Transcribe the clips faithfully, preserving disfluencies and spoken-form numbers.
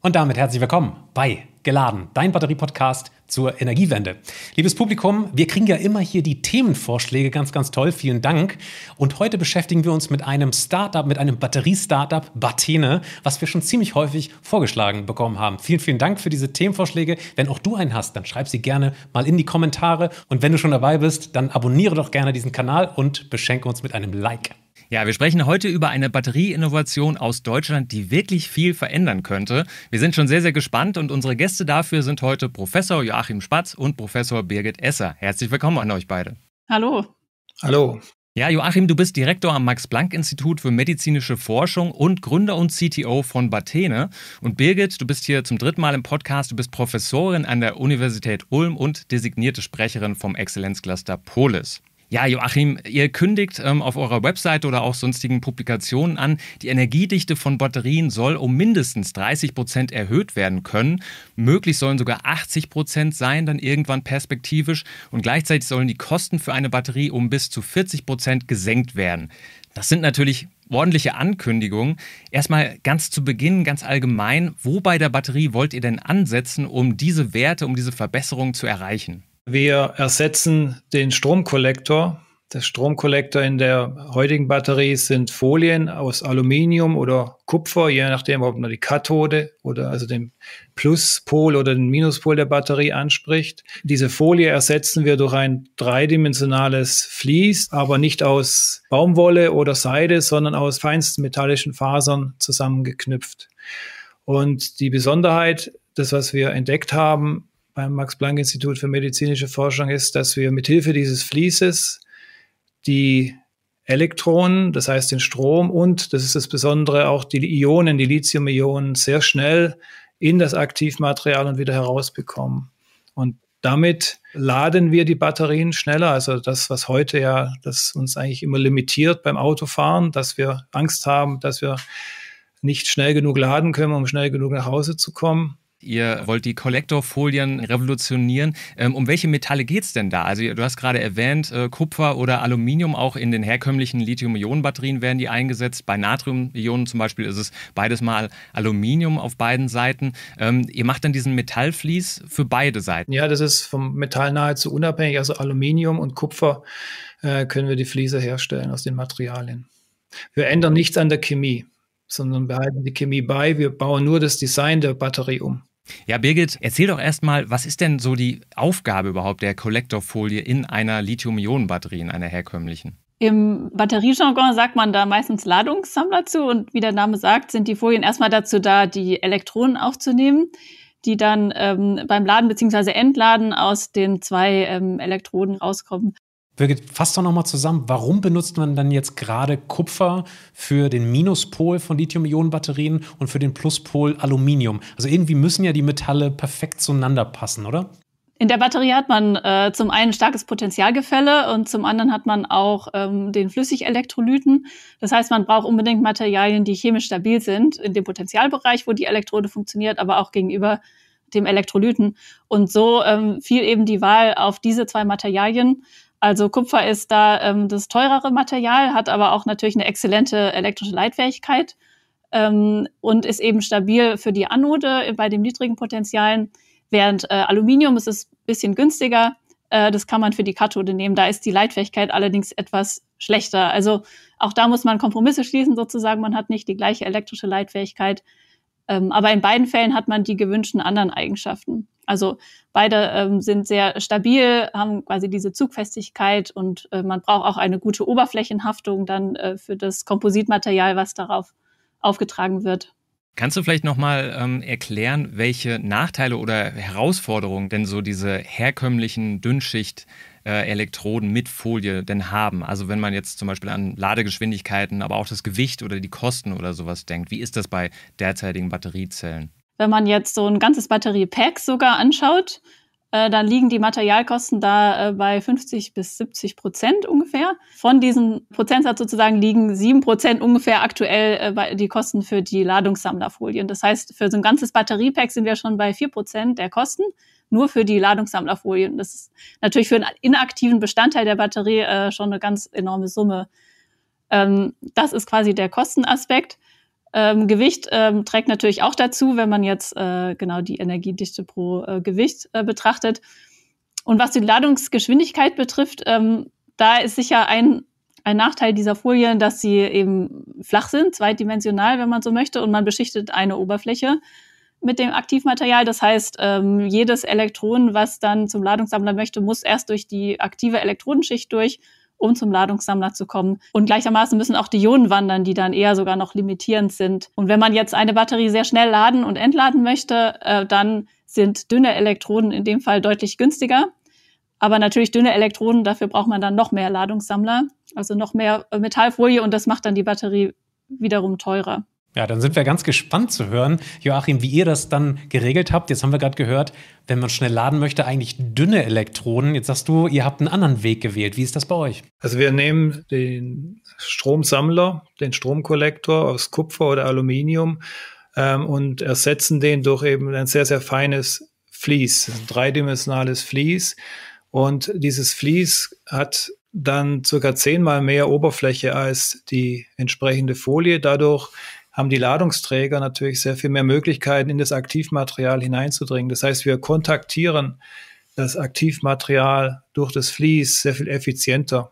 Und damit herzlich willkommen bei Geladen, dein Batterie-Podcast zur Energiewende. Liebes Publikum, wir kriegen ja immer hier die Themenvorschläge, ganz, ganz toll, vielen Dank. Und heute beschäftigen wir uns mit einem Startup, mit einem Batterie-Startup, Bathene, was wir schon ziemlich häufig vorgeschlagen bekommen haben. Vielen, vielen Dank für diese Themenvorschläge. Wenn auch du einen hast, dann schreib sie gerne mal in die Kommentare. Und wenn du schon dabei bist, dann abonniere doch gerne diesen Kanal und beschenke uns mit einem Like. Ja, wir sprechen heute über eine Batterieinnovation aus Deutschland, die wirklich viel verändern könnte. Wir sind schon sehr, sehr gespannt und unsere Gäste dafür sind heute Professor Joachim Spatz und Professor Birgit Esser. Herzlich willkommen an euch beide. Hallo. Hallo. Ja, Joachim, du bist Direktor am Max-Planck-Institut für medizinische Forschung und Gründer und C T O von Bathene. Und Birgit, du bist hier zum dritten Mal im Podcast. Du bist Professorin an der Universität Ulm und designierte Sprecherin vom Exzellenzcluster Polis. Ja, Joachim, ihr kündigt ähm, auf eurer Webseite oder auch sonstigen Publikationen an, die Energiedichte von Batterien soll um mindestens dreißig Prozent erhöht werden können. Möglich sollen sogar achtzig Prozent sein, dann irgendwann perspektivisch. Und gleichzeitig sollen die Kosten für eine Batterie um bis zu vierzig Prozent gesenkt werden. Das sind natürlich ordentliche Ankündigungen. Erstmal ganz zu Beginn, ganz allgemein, wo bei der Batterie wollt ihr denn ansetzen, um diese Werte, um diese Verbesserungen zu erreichen? Wir ersetzen den Stromkollektor. Der Stromkollektor in der heutigen Batterie sind Folien aus Aluminium oder Kupfer, je nachdem, ob man die Kathode oder also den Pluspol oder den Minuspol der Batterie anspricht. Diese Folie ersetzen wir durch ein dreidimensionales Vlies, aber nicht aus Baumwolle oder Seide, sondern aus feinsten metallischen Fasern zusammengeknüpft. Und die Besonderheit, das, was wir entdeckt haben, beim Max-Planck-Institut für medizinische Forschung ist, dass wir mithilfe dieses Vlieses die Elektronen, das heißt den Strom und, das ist das Besondere, auch die Ionen, die Lithium-Ionen sehr schnell in das Aktivmaterial und wieder herausbekommen. Und damit laden wir die Batterien schneller, also das, was heute ja, das uns eigentlich immer limitiert beim Autofahren, dass wir Angst haben, dass wir nicht schnell genug laden können, um schnell genug nach Hause zu kommen. Ihr wollt die Kollektorfolien revolutionieren. Ähm, um welche Metalle geht es denn da? Also du hast gerade erwähnt, äh, Kupfer oder Aluminium, auch in den herkömmlichen Lithium-Ionen-Batterien werden die eingesetzt. Bei Natrium-Ionen zum Beispiel ist es beides mal Aluminium auf beiden Seiten. Ähm, ihr macht dann diesen Metallvlies für beide Seiten. Ja, das ist vom Metall nahezu unabhängig. Also Aluminium und Kupfer äh, können wir die Fliese herstellen aus den Materialien. Wir ändern nichts an der Chemie, sondern behalten die Chemie bei. Wir bauen nur das Design der Batterie um. Ja, Birgit, erzähl doch erstmal, was ist denn so die Aufgabe überhaupt der Kollektorfolie in einer Lithium-Ionen-Batterie, in einer herkömmlichen? Im Batteriejargon sagt man da meistens Ladungssammler zu und wie der Name sagt, sind die Folien erstmal dazu da, die Elektronen aufzunehmen, die dann ähm, beim Laden bzw. Entladen aus den zwei ähm, Elektroden rauskommen. Birgit, fass doch nochmal zusammen, warum benutzt man dann jetzt gerade Kupfer für den Minuspol von Lithium-Ionen-Batterien und für den Pluspol Aluminium? Also irgendwie müssen ja die Metalle perfekt zueinander passen, oder? In der Batterie hat man äh, zum einen starkes Potentialgefälle und zum anderen hat man auch ähm, den Flüssigelektrolyten. Das heißt, man braucht unbedingt Materialien, die chemisch stabil sind, in dem Potentialbereich, wo die Elektrode funktioniert, aber auch gegenüber dem Elektrolyten. Und so ähm, fiel eben die Wahl auf diese zwei Materialien. Also Kupfer ist da ähm, das teurere Material, hat aber auch natürlich eine exzellente elektrische Leitfähigkeit ähm, und ist eben stabil für die Anode bei den niedrigen Potentialen, während äh, Aluminium ist es ein bisschen günstiger. Äh, das kann man für die Kathode nehmen. Da ist die Leitfähigkeit allerdings etwas schlechter. Also auch da muss man Kompromisse schließen sozusagen. Man hat nicht die gleiche elektrische Leitfähigkeit. Ähm, aber in beiden Fällen hat man die gewünschten anderen Eigenschaften. Also beide ähm, sind sehr stabil, haben quasi diese Zugfestigkeit und äh, man braucht auch eine gute Oberflächenhaftung dann äh, für das Kompositmaterial, was darauf aufgetragen wird. Kannst du vielleicht nochmal ähm, erklären, welche Nachteile oder Herausforderungen denn so diese herkömmlichen Dünnschicht äh, Elektroden mit Folie denn haben? Also wenn man jetzt zum Beispiel an Ladegeschwindigkeiten, aber auch das Gewicht oder die Kosten oder sowas denkt. Wie ist das bei derzeitigen Batteriezellen? Wenn man jetzt so ein ganzes Batteriepack sogar anschaut, äh, dann liegen die Materialkosten da äh, bei fünfzig bis siebzig Prozent ungefähr. Von diesem Prozentsatz sozusagen liegen sieben Prozent ungefähr aktuell äh, bei die Kosten für die Ladungssammlerfolien. Das heißt, für so ein ganzes Batteriepack sind wir schon bei vier Prozent der Kosten, nur für die Ladungssammlerfolien. Das ist natürlich für einen inaktiven Bestandteil der Batterie äh, schon eine ganz enorme Summe. Ähm, das ist quasi der Kostenaspekt. Ähm, Gewicht ähm, trägt natürlich auch dazu, wenn man jetzt äh, genau die Energiedichte pro äh, Gewicht äh, betrachtet. Und was die Ladungsgeschwindigkeit betrifft, ähm, da ist sicher ein, ein Nachteil dieser Folien, dass sie eben flach sind, zweidimensional, wenn man so möchte, und man beschichtet eine Oberfläche mit dem Aktivmaterial. Das heißt, ähm, jedes Elektron, was dann zum Ladungssammler möchte, muss erst durch die aktive Elektrodenschicht durch, um zum Ladungssammler zu kommen. Und gleichermaßen müssen auch die Ionen wandern, die dann eher sogar noch limitierend sind. Und wenn man jetzt eine Batterie sehr schnell laden und entladen möchte, äh, dann sind dünne Elektroden in dem Fall deutlich günstiger. Aber natürlich dünne Elektroden, dafür braucht man dann noch mehr Ladungssammler, also noch mehr Metallfolie, und das macht dann die Batterie wiederum teurer. Ja, dann sind wir ganz gespannt zu hören, Joachim, wie ihr das dann geregelt habt. Jetzt haben wir gerade gehört, wenn man schnell laden möchte, eigentlich dünne Elektroden. Jetzt sagst du, ihr habt einen anderen Weg gewählt. Wie ist das bei euch? Also wir nehmen den Stromsammler, den Stromkollektor aus Kupfer oder Aluminium ähm, und ersetzen den durch eben ein sehr, sehr feines Vlies, ein dreidimensionales Vlies. Und dieses Vlies hat dann circa zehnmal mehr Oberfläche als die entsprechende Folie. Dadurch haben die Ladungsträger natürlich sehr viel mehr Möglichkeiten, in das Aktivmaterial hineinzudringen. Das heißt, wir kontaktieren das Aktivmaterial durch das Vlies sehr viel effizienter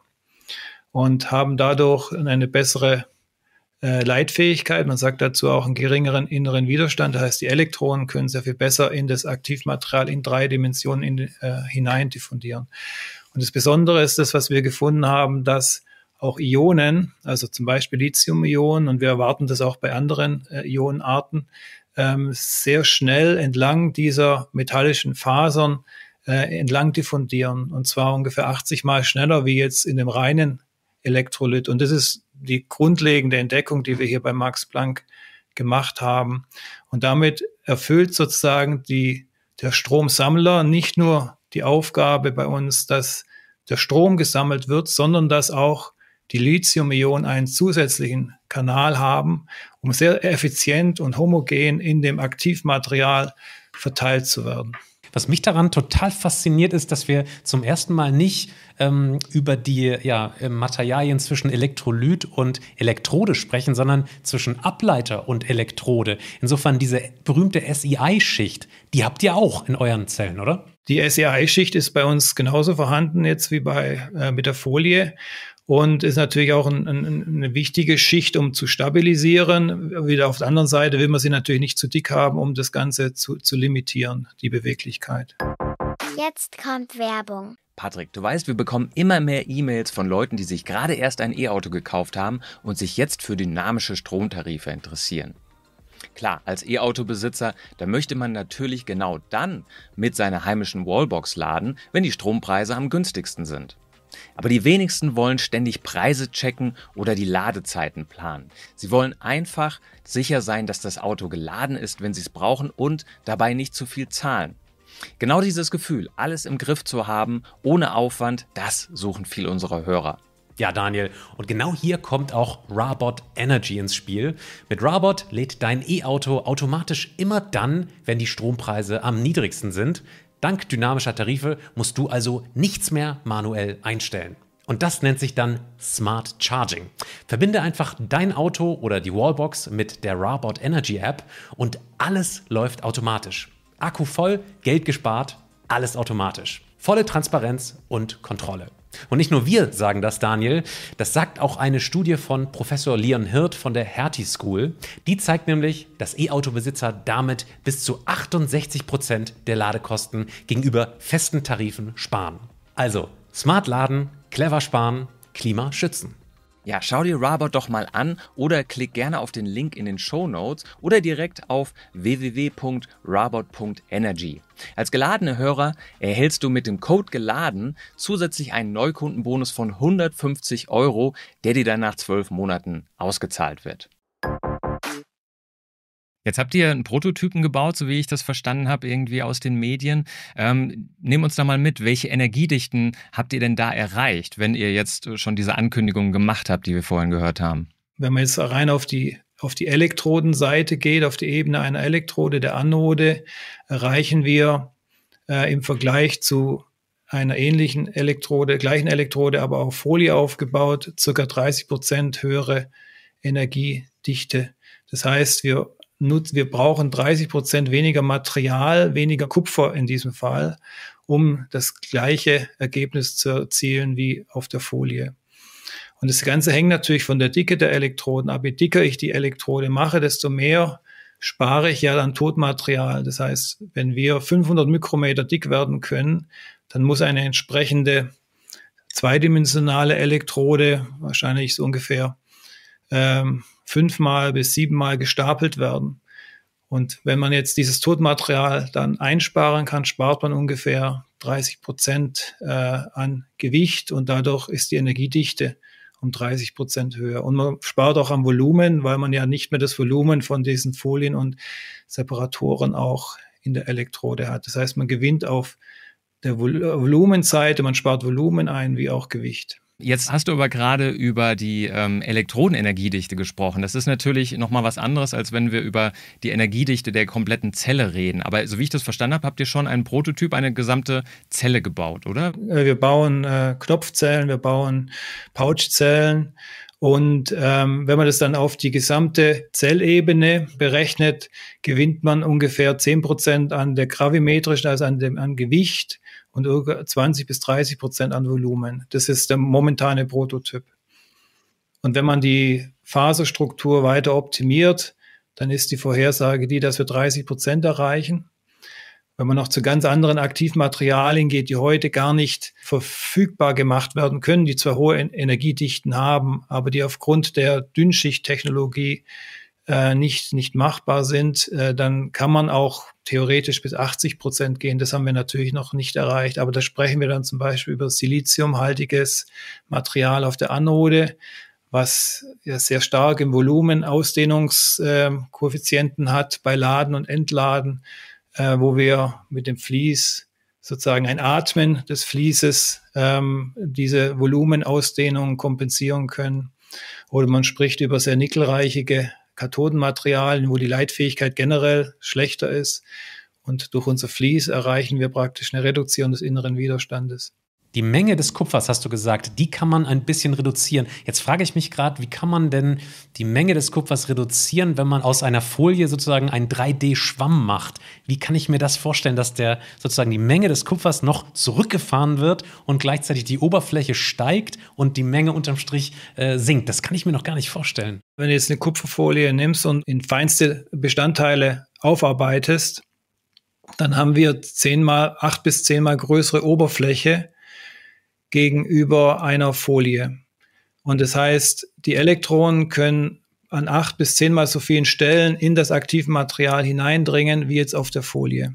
und haben dadurch eine bessere äh, Leitfähigkeit. Man sagt dazu auch einen geringeren inneren Widerstand. Das heißt, die Elektronen können sehr viel besser in das Aktivmaterial in drei Dimensionen in, äh, hinein diffundieren. Und das Besondere ist das, was wir gefunden haben, dass auch Ionen, also zum Beispiel Lithium-Ionen, und wir erwarten das auch bei anderen äh, Ionenarten, ähm, sehr schnell entlang dieser metallischen Fasern äh, entlang diffundieren. Und zwar ungefähr achtzig Mal schneller wie jetzt in dem reinen Elektrolyt. Und das ist die grundlegende Entdeckung, die wir hier bei Max Planck gemacht haben. Und damit erfüllt sozusagen die, der Stromsammler nicht nur die Aufgabe bei uns, dass der Strom gesammelt wird, sondern dass auch die Lithium-Ionen einen zusätzlichen Kanal haben, um sehr effizient und homogen in dem Aktivmaterial verteilt zu werden. Was mich daran total fasziniert, ist, dass wir zum ersten Mal nicht ähm, über die ja, Materialien zwischen Elektrolyt und Elektrode sprechen, sondern zwischen Ableiter und Elektrode. Insofern diese berühmte S I I-Schicht, die habt ihr auch in euren Zellen, oder? Die S I I-Schicht ist bei uns genauso vorhanden jetzt wie bei äh, mit der Folie. Und ist natürlich auch ein, ein, eine wichtige Schicht, um zu stabilisieren. Wieder auf der anderen Seite will man sie natürlich nicht zu dick haben, um das Ganze zu, zu limitieren, die Beweglichkeit. Jetzt kommt Werbung. Patrick, du weißt, wir bekommen immer mehr E-Mails von Leuten, die sich gerade erst ein E-Auto gekauft haben und sich jetzt für dynamische Stromtarife interessieren. Klar, als E-Auto-Besitzer, da möchte man natürlich genau dann mit seiner heimischen Wallbox laden, wenn die Strompreise am günstigsten sind. Aber die wenigsten wollen ständig Preise checken oder die Ladezeiten planen. Sie wollen einfach sicher sein, dass das Auto geladen ist, wenn sie es brauchen, und dabei nicht zu viel zahlen. Genau dieses Gefühl, alles im Griff zu haben, ohne Aufwand, das suchen viele unserer Hörer. Ja, Daniel, und genau hier kommt auch Rabot Energy ins Spiel. Mit Rabot lädt dein E-Auto automatisch immer dann, wenn die Strompreise am niedrigsten sind. Dank dynamischer Tarife musst du also nichts mehr manuell einstellen. Und das nennt sich dann Smart Charging. Verbinde einfach dein Auto oder die Wallbox mit der Rabot Energy App und alles läuft automatisch. Akku voll, Geld gespart, alles automatisch. Volle Transparenz und Kontrolle. Und nicht nur wir sagen das, Daniel, das sagt auch eine Studie von Professor Leon Hirt von der Hertie School. Die zeigt nämlich, dass E-Auto-Besitzer damit bis zu achtundsechzig Prozent der Ladekosten gegenüber festen Tarifen sparen. Also, smart laden, clever sparen, Klima schützen. Ja, schau dir Rabot doch mal an oder klick gerne auf den Link in den Shownotes oder direkt auf w w w punkt rabot punkt energy. Als geladene Hörer erhältst du mit dem Code geladen zusätzlich einen Neukundenbonus von hundertfünfzig Euro, der dir dann nach zwölf Monaten ausgezahlt wird. Jetzt habt ihr einen Prototypen gebaut, so wie ich das verstanden habe, irgendwie aus den Medien. Ähm, nimm uns da mal mit, welche Energiedichten habt ihr denn da erreicht, wenn ihr jetzt schon diese Ankündigungen gemacht habt, die wir vorhin gehört haben? Wenn man jetzt rein auf die, auf die Elektrodenseite geht, auf die Ebene einer Elektrode, der Anode, erreichen wir äh, im Vergleich zu einer ähnlichen Elektrode, gleichen Elektrode, aber auf Folie aufgebaut, ca. dreißig Prozent höhere Energiedichte. Das heißt, wir, nut- wir brauchen dreißig Prozent weniger Material, weniger Kupfer in diesem Fall, um das gleiche Ergebnis zu erzielen wie auf der Folie. Und das Ganze hängt natürlich von der Dicke der Elektroden ab. Je dicker ich die Elektrode mache, desto mehr spare ich ja dann Totmaterial. Das heißt, wenn wir fünfhundert Mikrometer dick werden können, dann muss eine entsprechende zweidimensionale Elektrode, wahrscheinlich so ungefähr ähm, fünfmal bis siebenmal gestapelt werden. Und wenn man jetzt dieses Totmaterial dann einsparen kann, spart man ungefähr dreißig Prozent äh, an Gewicht und dadurch ist die Energiedichte um dreißig Prozent höher. Und man spart auch am Volumen, weil man ja nicht mehr das Volumen von diesen Folien und Separatoren auch in der Elektrode hat. Das heißt, man gewinnt auf der Vol- Volumenseite, man spart Volumen ein, wie auch Gewicht. Jetzt hast du aber gerade über die ähm, Elektrodenenergiedichte gesprochen. Das ist natürlich nochmal was anderes, als wenn wir über die Energiedichte der kompletten Zelle reden. Aber so wie ich das verstanden habe, habt ihr schon einen Prototyp, eine gesamte Zelle gebaut, oder? Wir bauen äh, Knopfzellen, wir bauen Pouchzellen. Und ähm, wenn man das dann auf die gesamte Zellebene berechnet, gewinnt man ungefähr zehn Prozent an der gravimetrischen, also an dem an Gewicht und zwanzig bis dreißig Prozent an Volumen. Das ist der momentane Prototyp. Und wenn man die Faserstruktur weiter optimiert, dann ist die Vorhersage die, dass wir dreißig Prozent erreichen. Wenn man noch zu ganz anderen Aktivmaterialien geht, die heute gar nicht verfügbar gemacht werden können, die zwar hohe Energiedichten haben, aber die aufgrund der Dünnschichttechnologie äh, nicht, nicht machbar sind, äh, dann kann man auch theoretisch bis achtzig Prozent gehen. Das haben wir natürlich noch nicht erreicht, aber da sprechen wir dann zum Beispiel über siliziumhaltiges Material auf der Anode, was ja sehr stark im Volumen Ausdehnungskoeffizienten äh, hat bei Laden und Entladen, äh, wo wir mit dem Vlies sozusagen ein Atmen des Flieses ähm, diese Volumenausdehnung kompensieren können. Oder man spricht über sehr nickelreiche Kathodenmaterialien, wo die Leitfähigkeit generell schlechter ist. Und durch unser Vlies erreichen wir praktisch eine Reduktion des inneren Widerstandes. Die Menge des Kupfers, hast du gesagt, die kann man ein bisschen reduzieren. Jetzt frage ich mich gerade, wie kann man denn die Menge des Kupfers reduzieren, wenn man aus einer Folie sozusagen einen drei D Schwamm macht? Wie kann ich mir das vorstellen, dass der sozusagen die Menge des Kupfers noch zurückgefahren wird und gleichzeitig die Oberfläche steigt und die Menge unterm Strich äh, sinkt? Das kann ich mir noch gar nicht vorstellen. Wenn du jetzt eine Kupferfolie nimmst und in feinste Bestandteile aufarbeitest, dann haben wir zehnmal, acht bis zehnmal größere Oberfläche gegenüber einer Folie. Und das heißt, die Elektronen können an acht bis zehnmal so vielen Stellen in das Aktivmaterial hineindringen, wie jetzt auf der Folie.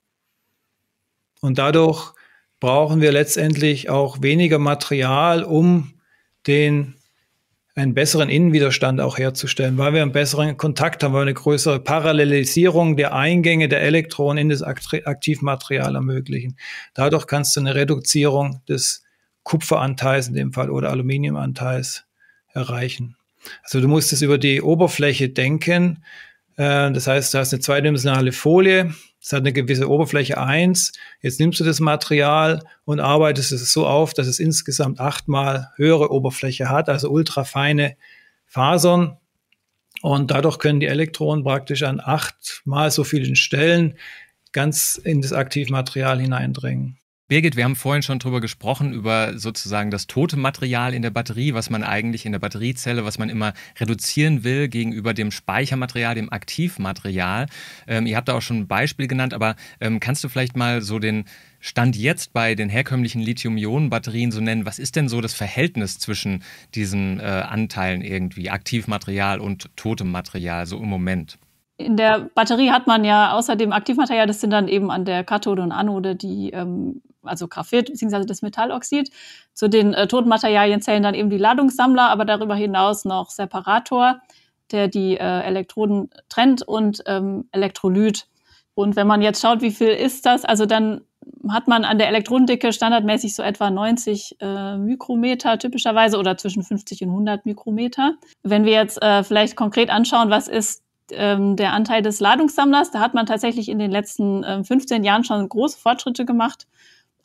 Und dadurch brauchen wir letztendlich auch weniger Material, um den einen besseren Innenwiderstand auch herzustellen, weil wir einen besseren Kontakt haben, weil wir eine größere Parallelisierung der Eingänge der Elektronen in das Aktivmaterial ermöglichen. Dadurch kannst du eine Reduzierung des Kupferanteils in dem Fall oder Aluminiumanteils erreichen. Also du musst es über die Oberfläche denken. Das heißt, du hast eine zweidimensionale Folie, das hat eine gewisse Oberfläche eins. Jetzt nimmst du das Material und arbeitest es so auf, dass es insgesamt achtmal höhere Oberfläche hat, also ultrafeine Fasern. Und dadurch können die Elektronen praktisch an achtmal so vielen Stellen ganz in das Aktivmaterial hineindringen. Birgit, wir haben vorhin schon drüber gesprochen, über sozusagen das tote Material in der Batterie, was man eigentlich in der Batteriezelle, was man immer reduzieren will gegenüber dem Speichermaterial, dem Aktivmaterial. Ähm, ihr habt da auch schon ein Beispiel genannt, aber ähm, kannst du vielleicht mal so den Stand jetzt bei den herkömmlichen Lithium-Ionen-Batterien so nennen? Was ist denn so das Verhältnis zwischen diesen äh, Anteilen irgendwie, Aktivmaterial und totem Material, so im Moment? In der Batterie hat man ja außer dem Aktivmaterial, das sind dann eben an der Kathode und Anode die, ähm, also Graphit bzw. das Metalloxid. Zu den äh, toten Materialien zählen dann eben die Ladungssammler, aber darüber hinaus noch Separator, der die äh, Elektroden trennt, und ähm, Elektrolyt. Und wenn man jetzt schaut, wie viel ist das, also dann hat man an der Elektrodendicke standardmäßig so etwa neunzig äh, Mikrometer typischerweise oder zwischen fünfzig und hundert Mikrometer. Wenn wir jetzt äh, vielleicht konkret anschauen, was ist ähm, der Anteil des Ladungssammlers, da hat man tatsächlich in den letzten äh, fünfzehn Jahren schon große Fortschritte gemacht.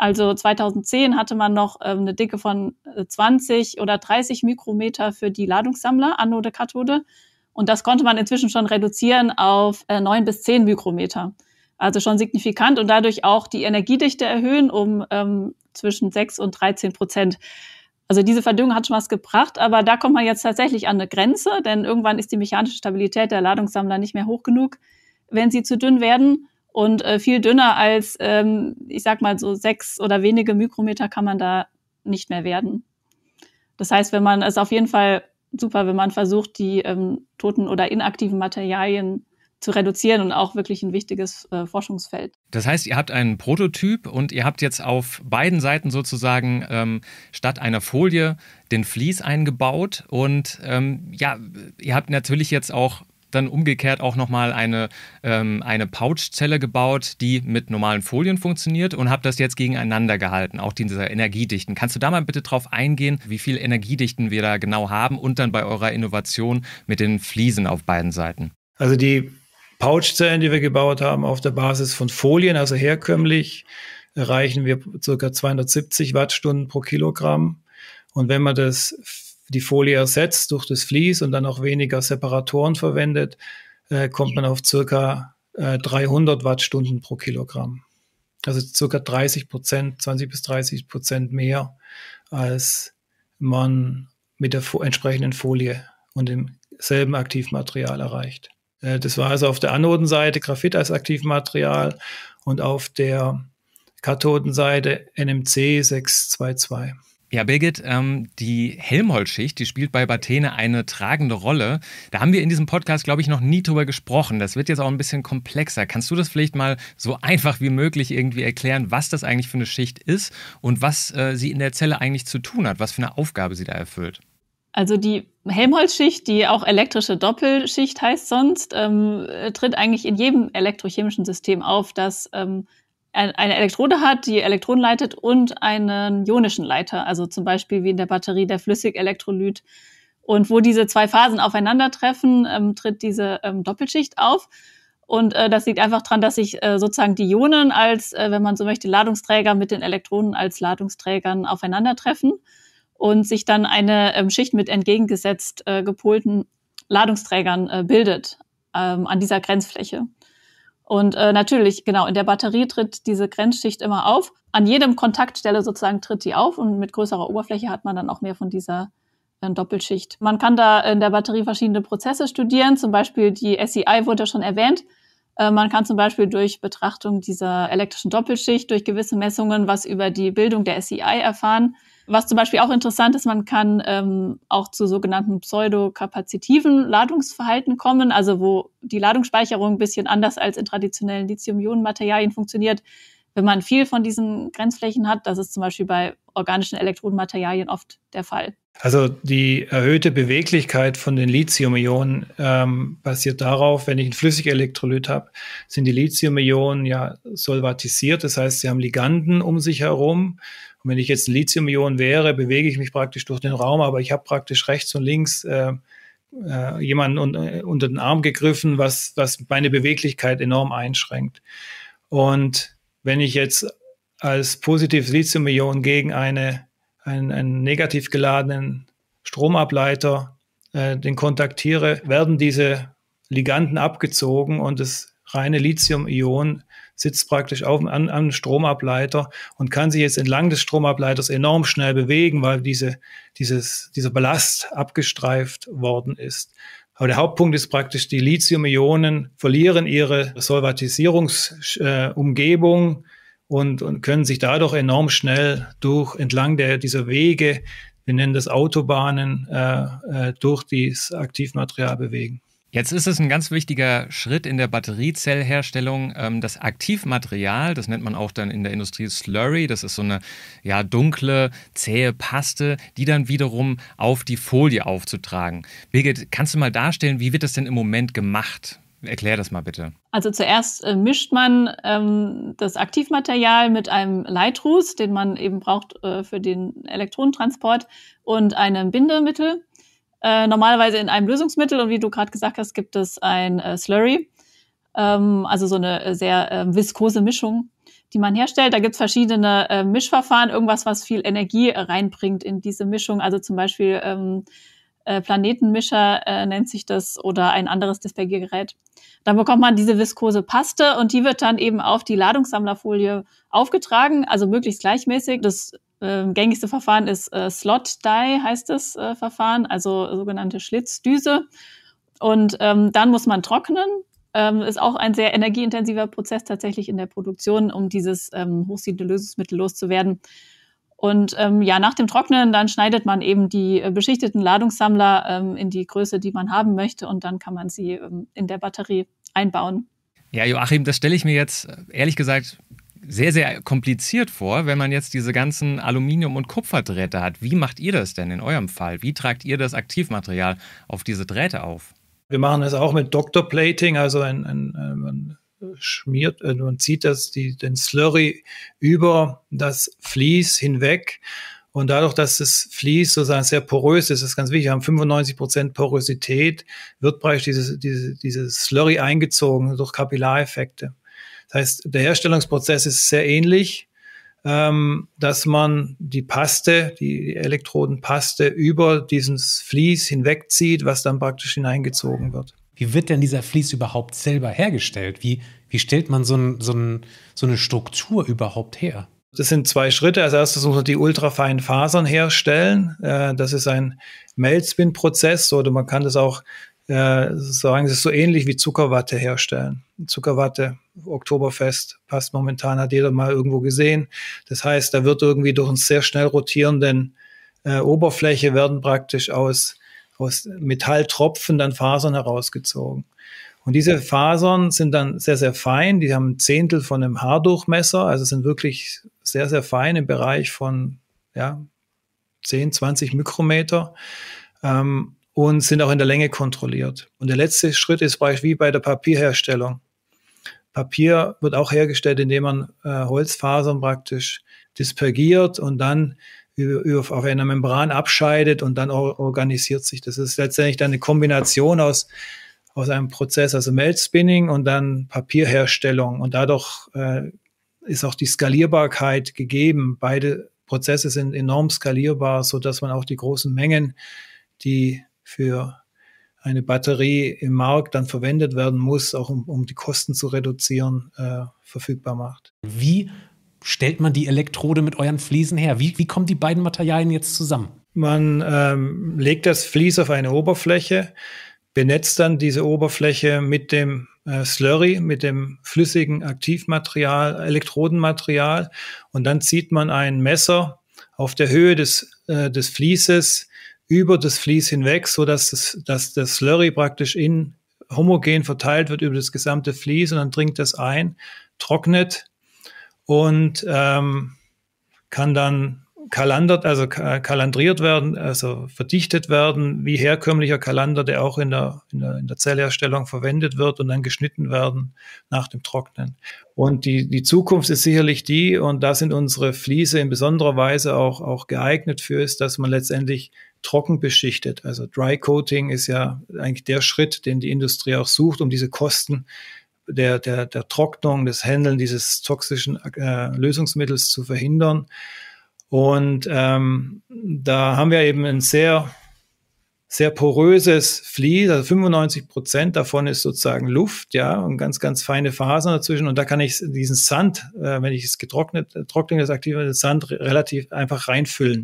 Also zweitausendzehn hatte man noch ähm, eine Dicke von zwanzig oder dreißig Mikrometer für die Ladungssammler, Anode, Kathode. Und das konnte man inzwischen schon reduzieren auf äh, neun bis zehn Mikrometer. Also schon signifikant und dadurch auch die Energiedichte erhöhen um ähm, zwischen sechs und dreizehn Prozent. Also diese Verdünnung hat schon was gebracht, aber da kommt man jetzt tatsächlich an eine Grenze, denn irgendwann ist die mechanische Stabilität der Ladungssammler nicht mehr hoch genug, wenn sie zu dünn werden. Und äh, viel dünner als, ähm, ich sag mal so sechs oder wenige Mikrometer kann man da nicht mehr werden. Das heißt, wenn man es ist auf jeden Fall super, wenn man versucht, die ähm, toten oder inaktiven Materialien zu reduzieren und auch wirklich ein wichtiges äh, Forschungsfeld. Das heißt, ihr habt einen Prototyp und ihr habt jetzt auf beiden Seiten sozusagen ähm, statt einer Folie den Vlies eingebaut und ähm, ja, ihr habt natürlich jetzt auch dann umgekehrt auch nochmal eine, ähm, eine Pouchzelle gebaut, die mit normalen Folien funktioniert und habt das jetzt gegeneinander gehalten, auch diese Energiedichten. Kannst du da mal bitte drauf eingehen, wie viel Energiedichten wir da genau haben und dann bei eurer Innovation mit den Fliesen auf beiden Seiten? Also die Pouchzellen, die wir gebaut haben auf der Basis von Folien, also herkömmlich, erreichen wir ca. zweihundertsiebzig Wattstunden pro Kilogramm. Und wenn man das die Folie ersetzt durch das Vlies und dann auch weniger Separatoren verwendet, äh, kommt man auf circa äh, dreihundert Wattstunden pro Kilogramm. Also circa dreißig Prozent, zwanzig bis dreißig Prozent mehr, als man mit der fo- entsprechenden Folie und demselben Aktivmaterial erreicht. Äh, das war also auf der Anodenseite Graphit als Aktivmaterial und auf der Kathodenseite N M C sechshundertzweiundzwanzig. Ja, Birgit, ähm, die Helmholtz-Schicht, die spielt bei Bathene eine tragende Rolle. Da haben wir in diesem Podcast, glaube ich, noch nie drüber gesprochen. Das wird jetzt auch ein bisschen komplexer. Kannst du das vielleicht mal so einfach wie möglich irgendwie erklären, was das eigentlich für eine Schicht ist und was äh, sie in der Zelle eigentlich zu tun hat, was für eine Aufgabe sie da erfüllt? Also die Helmholtz-Schicht, die auch elektrische Doppelschicht heißt sonst, ähm, tritt eigentlich in jedem elektrochemischen System auf, das ähm, eine Elektrode hat, die Elektronen leitet und einen ionischen Leiter, also zum Beispiel wie in der Batterie der Flüssigelektrolyt. Und wo diese zwei Phasen aufeinandertreffen, ähm, tritt diese ähm, Doppelschicht auf. Und äh, das liegt einfach daran, dass sich äh, sozusagen die Ionen als, äh, wenn man so möchte, Ladungsträger mit den Elektronen als Ladungsträgern aufeinandertreffen und sich dann eine ähm, Schicht mit entgegengesetzt äh, gepolten Ladungsträgern äh, bildet ähm, an dieser Grenzfläche. Und äh, natürlich, genau, in der Batterie tritt diese Grenzschicht immer auf. An jedem Kontaktstelle sozusagen tritt die auf und mit größerer Oberfläche hat man dann auch mehr von dieser äh, Doppelschicht. Man kann da in der Batterie verschiedene Prozesse studieren, zum Beispiel die S E I wurde ja schon erwähnt. Äh, man kann zum Beispiel durch Betrachtung dieser elektrischen Doppelschicht, durch gewisse Messungen was über die Bildung der S E I erfahren. Was zum Beispiel auch interessant ist, man kann ähm, auch zu sogenannten pseudokapazitiven Ladungsverhalten kommen, also wo die Ladungsspeicherung ein bisschen anders als in traditionellen Lithium-Ionen-Materialien funktioniert. Wenn man viel von diesen Grenzflächen hat, das ist zum Beispiel bei organischen Elektrodenmaterialien oft der Fall. Also die erhöhte Beweglichkeit von den Lithium-Ionen ähm, basiert darauf, wenn ich einen Flüssigelektrolyt habe, sind die Lithium-Ionen ja solvatisiert, das heißt, sie haben Liganden um sich herum. Und wenn ich jetzt ein Lithium-Ion wäre, bewege ich mich praktisch durch den Raum, aber ich habe praktisch rechts und links äh, äh, jemanden un- unter den Arm gegriffen, was, was meine Beweglichkeit enorm einschränkt. Und wenn ich jetzt als positives Lithium-Ion gegen eine, einen, einen negativ geladenen Stromableiter äh, den kontaktiere, werden diese Liganden abgezogen und das reine Lithium-Ion sitzt praktisch auf, an, an Stromableiter und kann sich jetzt entlang des Stromableiters enorm schnell bewegen, weil diese, dieses, dieser Ballast abgestreift worden ist. Aber der Hauptpunkt ist praktisch, die Lithium-Ionen verlieren ihre Solvatisierungsumgebung äh, und, und können sich dadurch enorm schnell durch entlang der, dieser Wege, wir nennen das Autobahnen, äh, äh, durch dieses Aktivmaterial bewegen. Jetzt ist es ein ganz wichtiger Schritt in der Batteriezellherstellung. Das Aktivmaterial, das nennt man auch dann in der Industrie Slurry, das ist so eine ja, dunkle, zähe Paste, die dann wiederum auf die Folie aufzutragen. Birgit, kannst du mal darstellen, wie wird das denn im Moment gemacht? Erklär das mal bitte. Also zuerst äh, mischt man ähm, das Aktivmaterial mit einem Leitruß, den man eben braucht äh, für den Elektronentransport, und einem Bindemittel. Äh, normalerweise in einem Lösungsmittel, und wie du gerade gesagt hast, gibt es ein äh, Slurry, ähm, also so eine sehr äh, viskose Mischung. die man herstellt. Da gibt's verschiedene äh, Mischverfahren, irgendwas, was viel Energie äh, reinbringt in diese Mischung. Also zum Beispiel ähm, äh, Planetenmischer äh, nennt sich das oder ein anderes Dispergiergerät. Dann bekommt man diese viskose Paste und die wird dann eben auf die Ladungssammlerfolie aufgetragen, also möglichst gleichmäßig. Das äh, gängigste Verfahren ist äh, Slot-Die, heißt das äh, Verfahren, also sogenannte Schlitzdüse. Und ähm, dann muss man trocknen. Ähm, ist auch ein sehr energieintensiver Prozess tatsächlich in der Produktion, um dieses ähm, hochsiedende Lösungsmittel loszuwerden. Und ähm, ja, nach dem Trocknen, dann schneidet man eben die äh, beschichteten Ladungssammler ähm, in die Größe, die man haben möchte, und dann kann man sie ähm, in der Batterie einbauen. Ja, Joachim, das stelle ich mir jetzt ehrlich gesagt sehr, sehr kompliziert vor, wenn man jetzt diese ganzen Aluminium- und Kupferdrähte hat. Wie macht ihr das denn in eurem Fall? Wie tragt ihr das Aktivmaterial auf diese Drähte auf? Wir machen das auch mit Doctor Plating, also ein, ein, man schmiert, man zieht das, die, den Slurry über das Vlies hinweg, und dadurch, dass das Vlies sozusagen sehr porös ist, ist ganz wichtig, wir haben fünfundneunzig Prozent Porosität, wird praktisch dieses, diese, dieses Slurry eingezogen durch Kapillareffekte. Das heißt, der Herstellungsprozess ist sehr ähnlich, ähm, dass man die Paste, die, die Elektrodenpaste über dieses Vlies hinwegzieht, was dann praktisch hineingezogen wird. Wie wird denn dieser Vlies überhaupt selber hergestellt? Wie, wie stellt man so, ein, so, ein, so eine Struktur überhaupt her? Das sind zwei Schritte. Als erstes muss man die ultrafeinen Fasern herstellen. Äh, das ist ein Meltspin-Prozess, oder man kann das auch äh, sagen, es ist so ähnlich wie Zuckerwatte herstellen. Zuckerwatte, Oktoberfest, passt momentan, hat jeder mal irgendwo gesehen. Das heißt, da wird irgendwie durch einen sehr schnell rotierenden äh, Oberfläche werden praktisch aus, aus Metalltropfen dann Fasern herausgezogen. Und diese Fasern sind dann sehr, sehr fein. Die haben ein Zehntel von einem Haardurchmesser, also sind wirklich sehr, sehr fein im Bereich von ja, zehn, zwanzig Mikrometer. Ähm, und sind auch in der Länge kontrolliert. Und der letzte Schritt ist wie bei der Papierherstellung. Papier wird auch hergestellt, indem man äh, Holzfasern praktisch dispergiert und dann über, über, auf einer Membran abscheidet, und dann organisiert sich. Das ist letztendlich dann eine Kombination aus, aus einem Prozess, also Meltspinning und dann Papierherstellung. Und dadurch äh, ist auch die Skalierbarkeit gegeben. Beide Prozesse sind enorm skalierbar, sodass man auch die großen Mengen, die für eine Batterie im Markt dann verwendet werden muss, auch um, um die Kosten zu reduzieren, äh, verfügbar macht. Wie stellt man die Elektrode mit euren Fliesen her? Wie, wie kommen die beiden Materialien jetzt zusammen? Man ähm, legt das Vlies auf eine Oberfläche, benetzt dann diese Oberfläche mit dem äh, Slurry, mit dem flüssigen Aktivmaterial, Elektrodenmaterial, und dann zieht man ein Messer auf der Höhe des, äh, des Vlieses über das Vlies hinweg, so dass das, dass das Slurry praktisch in homogen verteilt wird über das gesamte Vlies, und dann dringt das ein, trocknet und ähm, kann dann kalandert, also kalandriert werden, also verdichtet werden, wie herkömmlicher Kalander, der auch in der, in der, in der Zellherstellung verwendet wird, und dann geschnitten werden nach dem Trocknen. Und die, die Zukunft ist sicherlich die, und da sind unsere Fliese in besonderer Weise auch, auch geeignet für, ist, dass man letztendlich trocken beschichtet. Also Dry Coating ist ja eigentlich der Schritt, den die Industrie auch sucht, um diese Kosten der, der, der Trocknung, des Handeln dieses toxischen äh, Lösungsmittels zu verhindern. Und ähm, da haben wir eben ein sehr, sehr poröses Vlies, also fünfundneunzig Prozent davon ist sozusagen Luft, ja, und ganz, ganz feine Fasern dazwischen. Und da kann ich diesen Sand, äh, wenn ich es getrocknet, trocknet, das aktive Sand relativ einfach reinfüllen,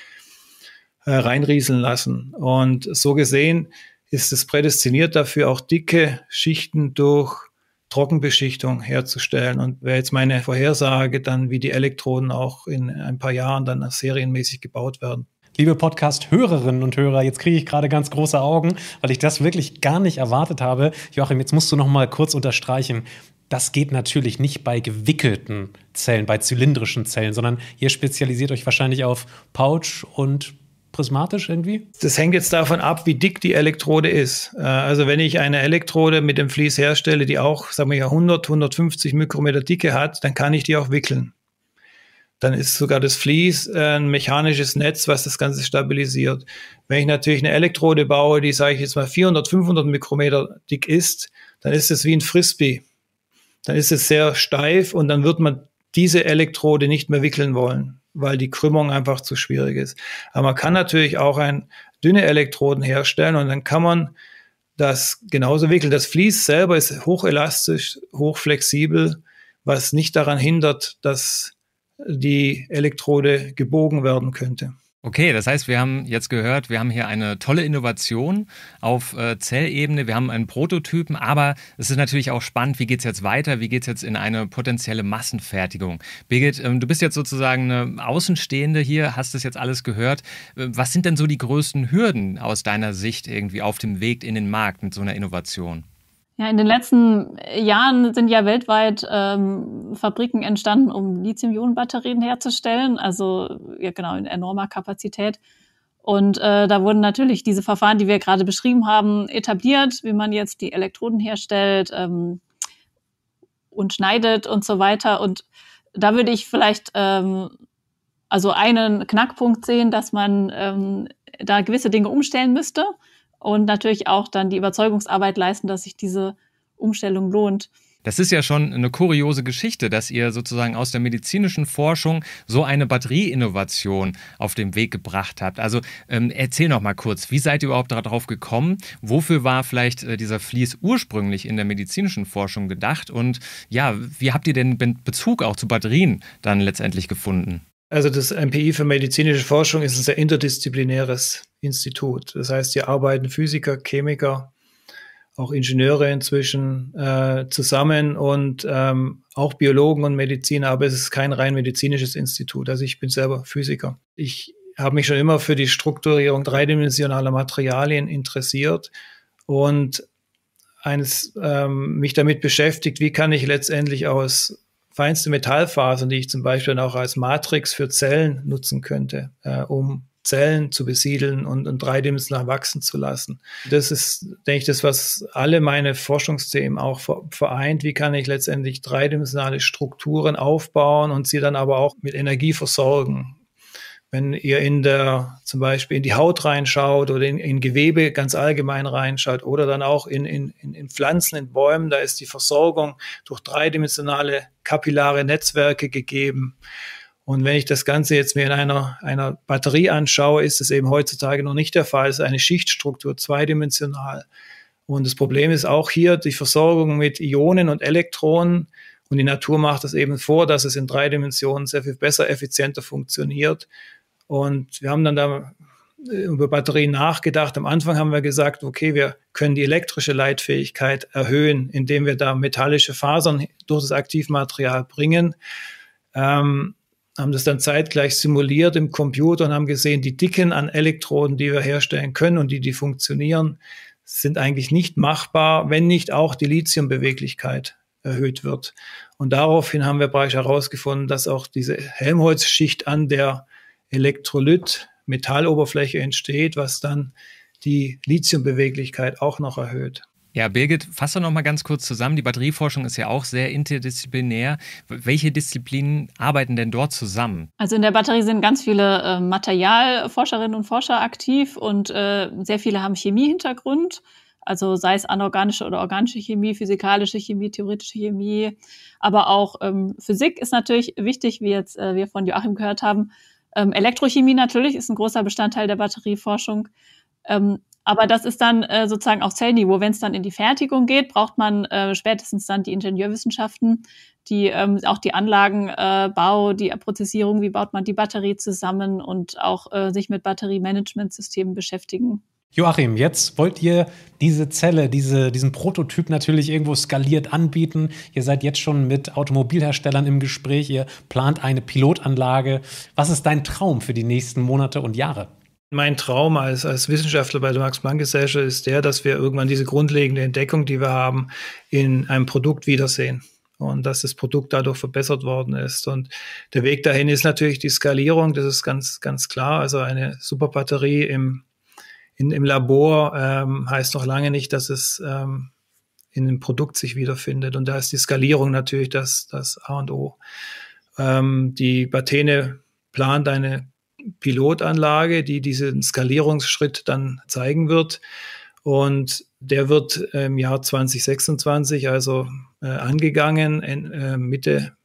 äh, reinrieseln lassen. Und so gesehen ist es prädestiniert dafür, auch dicke Schichten durch Trockenbeschichtung herzustellen. Und wäre jetzt meine Vorhersage dann, wie die Elektroden auch in ein paar Jahren dann serienmäßig gebaut werden. Liebe Podcast-Hörerinnen und Hörer, jetzt kriege ich gerade ganz große Augen, weil ich das wirklich gar nicht erwartet habe. Joachim, jetzt musst du noch mal kurz unterstreichen. Das geht natürlich nicht bei gewickelten Zellen, bei zylindrischen Zellen, sondern ihr spezialisiert euch wahrscheinlich auf Pouch und prismatisch irgendwie? Das hängt jetzt davon ab, wie dick die Elektrode ist. Also wenn ich eine Elektrode mit dem Vlies herstelle, die auch, sagen wir ja, hundert, hundertfünfzig Mikrometer Dicke hat, dann kann ich die auch wickeln. Dann ist sogar das Vlies ein mechanisches Netz, was das Ganze stabilisiert. Wenn ich natürlich eine Elektrode baue, die, sage ich jetzt mal, vierhundert, fünfhundert Mikrometer dick ist, dann ist es wie ein Frisbee. Dann ist es sehr steif, und dann wird man diese Elektrode nicht mehr wickeln wollen, weil die Krümmung einfach zu schwierig ist. Aber man kann natürlich auch ein dünne Elektroden herstellen und dann kann man das genauso wickeln. Das Vlies selber ist hochelastisch, hochflexibel, was nicht daran hindert, dass die Elektrode gebogen werden könnte. Okay, das heißt, wir haben jetzt gehört, wir haben hier eine tolle Innovation auf äh, Zellebene, wir haben einen Prototypen, aber es ist natürlich auch spannend, wie geht es jetzt weiter, wie geht es jetzt in eine potenzielle Massenfertigung. Birgit, ähm, du bist jetzt sozusagen eine Außenstehende hier, hast das jetzt alles gehört. Was sind denn so die größten Hürden aus deiner Sicht irgendwie auf dem Weg in den Markt mit so einer Innovation? Ja, in den letzten Jahren sind ja weltweit ähm, Fabriken entstanden, um Lithium-Ionen-Batterien herzustellen, also ja genau in enormer Kapazität. Und äh, da wurden natürlich diese Verfahren, die wir gerade beschrieben haben, etabliert, wie man jetzt die Elektroden herstellt ähm, und schneidet und so weiter. Und da würde ich vielleicht ähm, also einen Knackpunkt sehen, dass man ähm, da gewisse Dinge umstellen müsste. Und natürlich auch dann die Überzeugungsarbeit leisten, dass sich diese Umstellung lohnt. Das ist ja schon eine kuriose Geschichte, dass ihr sozusagen aus der medizinischen Forschung so eine Batterieinnovation auf den Weg gebracht habt. Also ähm, erzähl noch mal kurz, wie seid ihr überhaupt darauf gekommen? Wofür war vielleicht äh, dieser Vlies ursprünglich in der medizinischen Forschung gedacht? Und ja, wie habt ihr denn Bezug auch zu Batterien dann letztendlich gefunden? Also das M P I für medizinische Forschung ist ein sehr interdisziplinäres Institut. Das heißt, hier arbeiten Physiker, Chemiker, auch Ingenieure inzwischen äh, zusammen und ähm, auch Biologen und Mediziner, aber es ist kein rein medizinisches Institut. Also ich bin selber Physiker. Ich habe mich schon immer für die Strukturierung dreidimensionaler Materialien interessiert und eines ähm, mich damit beschäftigt, wie kann ich letztendlich aus feinste Metallfasern, die ich zum Beispiel auch als Matrix für Zellen nutzen könnte, äh, um Zellen zu besiedeln und, und dreidimensional wachsen zu lassen. Das ist, denke ich, das, was alle meine Forschungsthemen auch vereint. Wie kann ich letztendlich dreidimensionale Strukturen aufbauen und sie dann aber auch mit Energie versorgen? Wenn ihr in der, zum Beispiel in die Haut reinschaut oder in, in Gewebe ganz allgemein reinschaut oder dann auch in, in, in Pflanzen, in Bäumen, da ist die Versorgung durch dreidimensionale kapillare Netzwerke gegeben. Und wenn ich das Ganze jetzt mir in einer, einer Batterie anschaue, ist es eben heutzutage noch nicht der Fall. Es ist eine Schichtstruktur, zweidimensional. Und das Problem ist auch hier die Versorgung mit Ionen und Elektronen. Und die Natur macht es eben vor, dass es in drei Dimensionen sehr viel besser, effizienter funktioniert. Und wir haben dann da über Batterien nachgedacht. Am Anfang haben wir gesagt, okay, wir können die elektrische Leitfähigkeit erhöhen, indem wir da metallische Fasern durch das Aktivmaterial bringen. Ähm, haben das dann zeitgleich simuliert im Computer und haben gesehen, die Dicken an Elektroden, die wir herstellen können und die, die funktionieren, sind eigentlich nicht machbar, wenn nicht auch die Lithiumbeweglichkeit erhöht wird. Und daraufhin haben wir bereits herausgefunden, dass auch diese Helmholtz-Schicht an der Elektrolyt-Metalloberfläche entsteht, was dann die Lithiumbeweglichkeit auch noch erhöht. Ja, Birgit, fass doch noch mal ganz kurz zusammen. Die Batterieforschung ist ja auch sehr interdisziplinär. Welche Disziplinen arbeiten denn dort zusammen? Also in der Batterie sind ganz viele äh, Materialforscherinnen und Forscher aktiv und äh, sehr viele haben Chemiehintergrund. Also sei es anorganische oder organische Chemie, physikalische Chemie, theoretische Chemie. Aber auch ähm, Physik ist natürlich wichtig, wie jetzt äh, wir von Joachim gehört haben. Ähm, Elektrochemie natürlich ist ein großer Bestandteil der Batterieforschung. Ähm, aber das ist dann äh, sozusagen auf Zellniveau. Wenn es dann in die Fertigung geht, braucht man äh, spätestens dann die Ingenieurwissenschaften, die ähm, auch die Anlagenbau, äh, die Prozessierung, wie baut man die Batterie zusammen und auch äh, sich mit Batteriemanagementsystemen beschäftigen. Joachim, jetzt wollt ihr diese Zelle, diese, diesen Prototyp natürlich irgendwo skaliert anbieten. Ihr seid jetzt schon mit Automobilherstellern im Gespräch. Ihr plant eine Pilotanlage. Was ist dein Traum für die nächsten Monate und Jahre? Mein Traum als, als Wissenschaftler bei der Max-Planck-Gesellschaft ist der, dass wir irgendwann diese grundlegende Entdeckung, die wir haben, in einem Produkt wiedersehen. Und dass das Produkt dadurch verbessert worden ist. Und der Weg dahin ist natürlich die Skalierung. Das ist ganz, ganz klar. Also eine Superbatterie im In, im Labor ähm, heißt noch lange nicht, dass es ähm, in dem Produkt sich wiederfindet. Und da ist die Skalierung natürlich das, das A und O. Ähm, die Bathene plant eine Pilotanlage, die diesen Skalierungsschritt dann zeigen wird. Und der wird im Jahr zwanzig sechsundzwanzig also äh, angegangen, in, äh, Mitte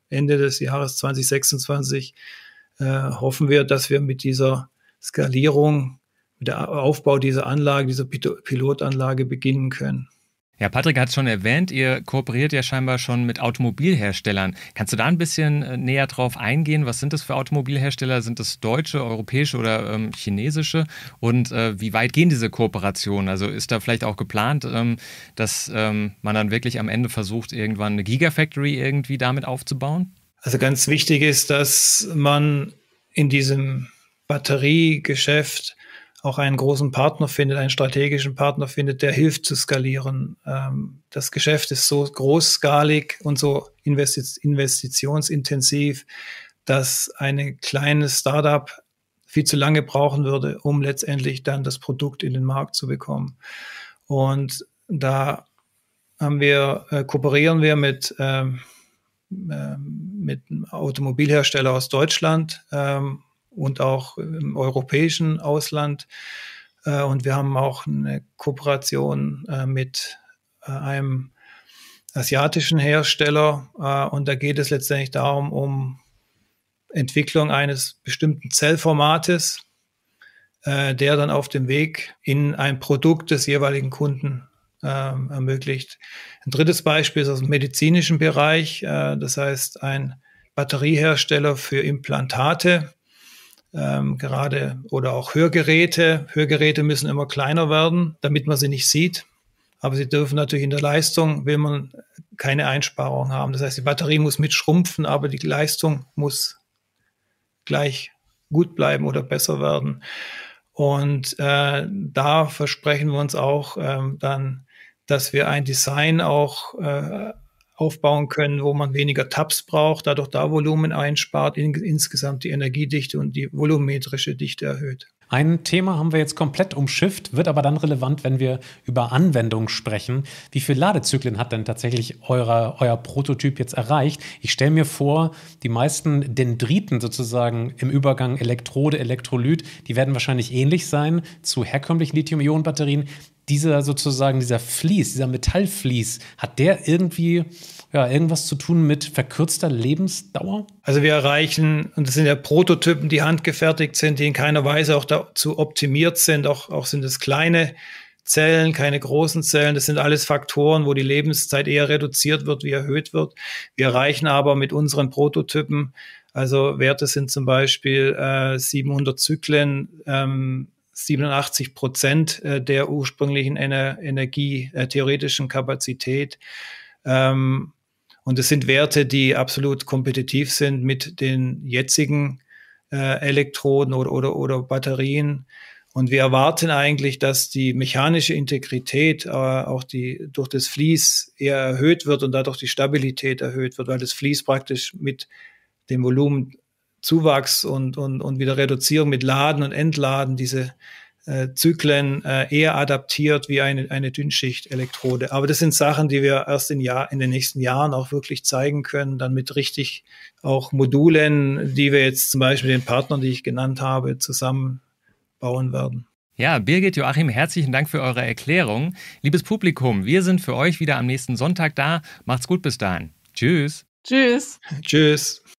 Ende des Jahres zwanzig sechsundzwanzig äh, hoffen wir, dass wir mit dieser Skalierung, mit dem Aufbau dieser Anlage, dieser Pilotanlage beginnen können. Ja, Patrick hat es schon erwähnt, ihr kooperiert ja scheinbar schon mit Automobilherstellern. Kannst du da ein bisschen äh, näher drauf eingehen? Was sind das für Automobilhersteller? Sind das deutsche, europäische oder ähm, chinesische? Und äh, wie weit gehen diese Kooperationen? Also ist da vielleicht auch geplant, ähm, dass ähm, man dann wirklich am Ende versucht, irgendwann eine Gigafactory irgendwie damit aufzubauen? Also ganz wichtig ist, dass man in diesem Batteriegeschäft auch einen großen Partner findet, einen strategischen Partner findet, der hilft zu skalieren. Ähm, das Geschäft ist so großskalig und so investi- investitionsintensiv, dass ein kleines Startup viel zu lange brauchen würde, um letztendlich dann das Produkt in den Markt zu bekommen. Und da haben wir, äh, kooperieren wir mit, ähm, äh, mit einem Automobilhersteller aus Deutschland, ähm, und auch im europäischen Ausland. Und wir haben auch eine Kooperation mit einem asiatischen Hersteller. Und da geht es letztendlich darum, um Entwicklung eines bestimmten Zellformates, der dann auf dem Weg in ein Produkt des jeweiligen Kunden ermöglicht. Ein drittes Beispiel ist aus dem medizinischen Bereich. Das heißt, ein Batteriehersteller für Implantate, Ähm, gerade oder auch Hörgeräte. Hörgeräte müssen immer kleiner werden, damit man sie nicht sieht. Aber sie dürfen natürlich in der Leistung, will man keine Einsparung haben. Das heißt, die Batterie muss mitschrumpfen, aber die Leistung muss gleich gut bleiben oder besser werden. Und äh, da versprechen wir uns auch ähm, dann, dass wir ein Design auch äh, aufbauen können, wo man weniger Tabs braucht, dadurch da Volumen einspart, in, insgesamt die Energiedichte und die volumetrische Dichte erhöht. Ein Thema haben wir jetzt komplett umschifft, wird aber dann relevant, wenn wir über Anwendungen sprechen. Wie viele Ladezyklen hat denn tatsächlich eure, euer Prototyp jetzt erreicht? Ich stelle mir vor, die meisten Dendriten sozusagen im Übergang Elektrode, Elektrolyt, die werden wahrscheinlich ähnlich sein zu herkömmlichen Lithium-Ionen-Batterien. Dieser sozusagen, dieser Vlies, dieser Metallvlies, hat der irgendwie ja, irgendwas zu tun mit verkürzter Lebensdauer? Also wir erreichen, und das sind ja Prototypen, die handgefertigt sind, die in keiner Weise auch dazu optimiert sind. Auch, auch sind es kleine Zellen, keine großen Zellen. Das sind alles Faktoren, wo die Lebenszeit eher reduziert wird, wie erhöht wird. Wir erreichen aber mit unseren Prototypen, also Werte sind zum Beispiel äh, siebenhundert Zyklen, ähm, siebenundachtzig Prozent der ursprünglichen Ener- Energie, äh, theoretischen Kapazität. Ähm, und es sind Werte, die absolut kompetitiv sind mit den jetzigen äh, Elektroden oder, oder, oder Batterien. Und wir erwarten eigentlich, dass die mechanische Integrität, äh, auch die durch das Vlies eher erhöht wird und dadurch die Stabilität erhöht wird, weil das Vlies praktisch mit dem Volumenzuwachs und, und, und wieder Reduzierung mit Laden und Entladen diese äh, Zyklen äh, eher adaptiert wie eine, eine Dünnschicht-Elektrode. Aber das sind Sachen, die wir erst in, Jahr, in den nächsten Jahren auch wirklich zeigen können, dann mit richtig auch Modulen, die wir jetzt zum Beispiel den Partnern, die ich genannt habe, zusammenbauen werden. Ja, Birgit, Joachim, herzlichen Dank für eure Erklärung. Liebes Publikum, wir sind für euch wieder am nächsten Sonntag da. Macht's gut bis dahin. Tschüss. Tschüss. Tschüss.